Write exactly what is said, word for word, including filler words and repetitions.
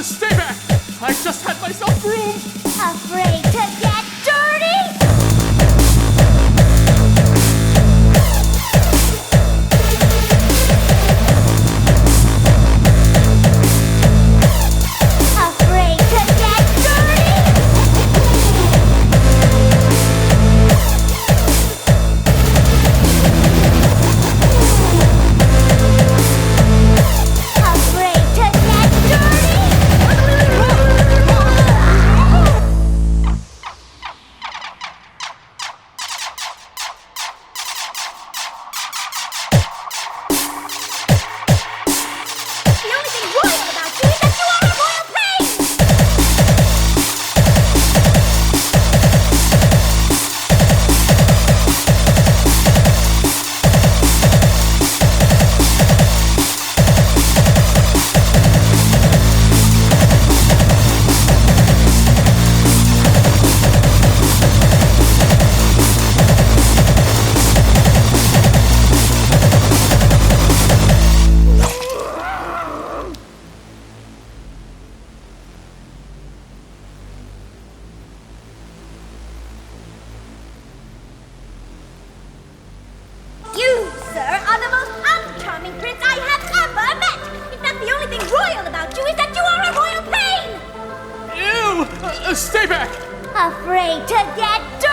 Uh, stay back! I just had myself groomed! Afraid to get dirty? Afraid to get dirty? Afraid to get dirty? The only thing royal about you is that you are a royal pain! You, sir, are the most uncharming prince I have ever met! In fact, the only thing royal about you is that you are a royal pain! Ew! Uh, uh, stay back! Afraid to get dirty?